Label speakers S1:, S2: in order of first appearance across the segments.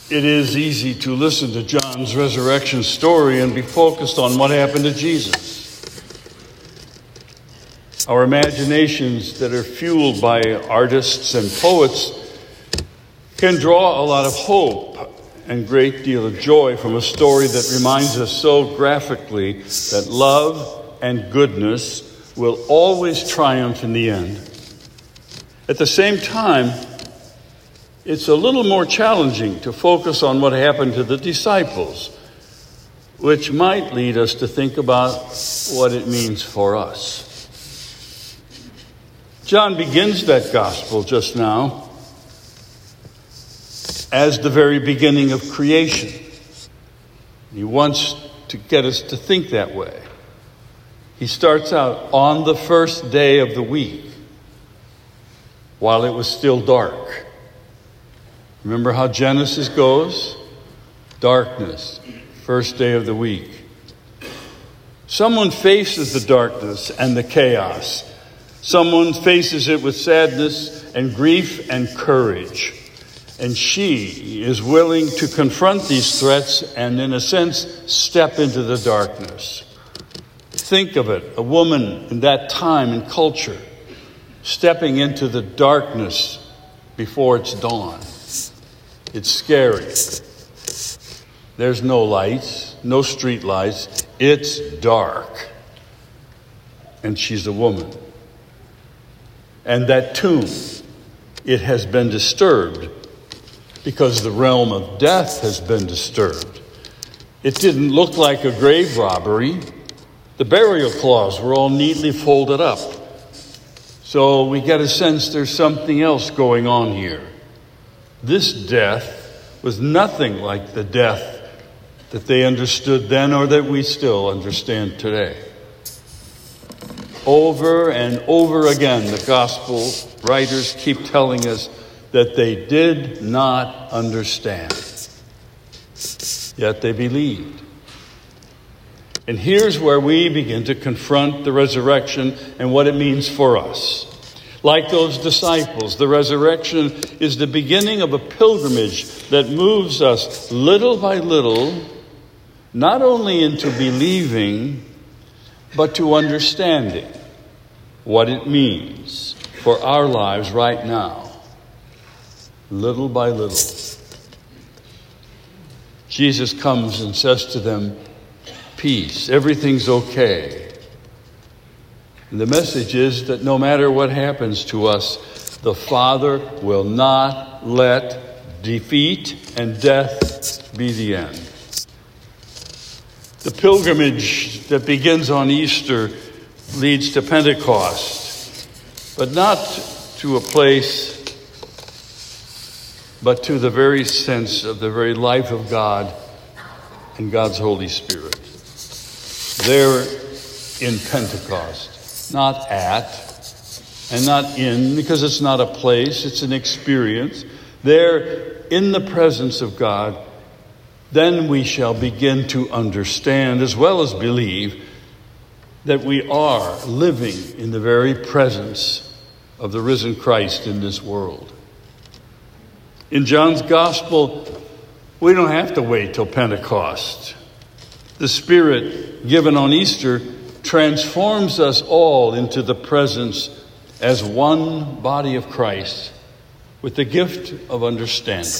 S1: It is easy to listen to John's resurrection story and be focused on what happened to Jesus. Our imaginations that are fueled by artists and poets can draw a lot of hope and great deal of joy from a story that reminds us so graphically that love and goodness will always triumph in the end. At the same time, it's a little more challenging to focus on what happened to the disciples, which might lead us to think about what it means for us. John begins that gospel just now as the very beginning of creation. He wants to get us to think that way. He starts out on the first day of the week, while it was still dark. Remember how Genesis goes? Darkness, first day of the week. Someone faces the darkness and the chaos. Someone faces it with sadness and grief and courage. And she is willing to confront these threats and, in a sense, step into the darkness. Think of it, a woman in that time and culture stepping into the darkness before it's dawn. It's scary. There's no lights, no street lights. It's dark. And she's a woman. And that tomb, it has been disturbed because the realm of death has been disturbed. It didn't look like a grave robbery. The burial cloths were all neatly folded up. So we get a sense there's something else going on here. This death was nothing like the death that they understood then or that we still understand today. Over and over again, the gospel writers keep telling us that they did not understand. Yet they believed. And here's where we begin to confront the resurrection and what it means for us. Like those disciples, the resurrection is the beginning of a pilgrimage that moves us little by little, not only into believing, but to understanding what it means for our lives right now, little by little. Jesus comes and says to them, peace, everything's okay. And the message is that no matter what happens to us, the Father will not let defeat and death be the end. The pilgrimage that begins on Easter leads to Pentecost, but not to a place, but to the very sense of the very life of God and God's Holy Spirit. There in Pentecost, not at and not in, because it's not a place, it's an experience. There in the presence of God, then we shall begin to understand as well as believe that we are living in the very presence of the risen Christ in this world. In John's gospel, we don't have to wait till Pentecost. The Spirit given on Easter transforms us all into the presence as one body of Christ with the gift of understanding.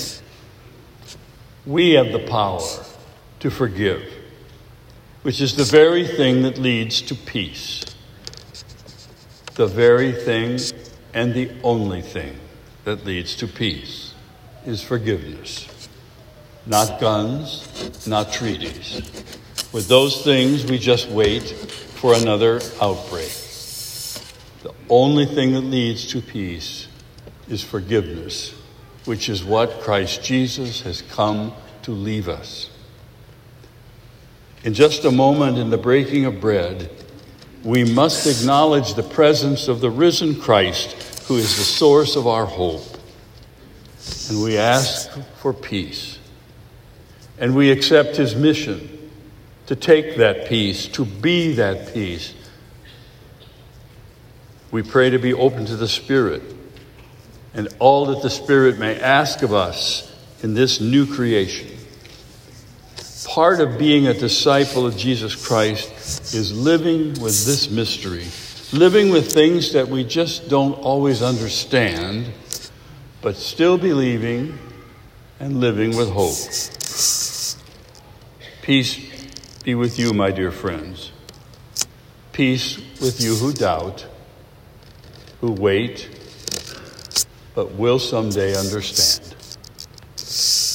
S1: We have the power to forgive, which is the very thing that leads to peace. The very thing and the only thing that leads to peace is forgiveness. Not guns, not treaties. With those things, we just wait for another outbreak. The only thing that leads to peace is forgiveness, which is what Christ Jesus has come to leave us. In just a moment, in the breaking of bread, we must acknowledge the presence of the risen Christ, who is the source of our hope. And we ask for peace. And we accept his mission to take that peace, to be that peace. We pray to be open to the Spirit and all that the Spirit may ask of us in this new creation. Part of being a disciple of Jesus Christ is living with this mystery, living with things that we just don't always understand, but still believing and living with hope. Peace be with you, my dear friends. Peace with you who doubt, who wait, but will someday understand.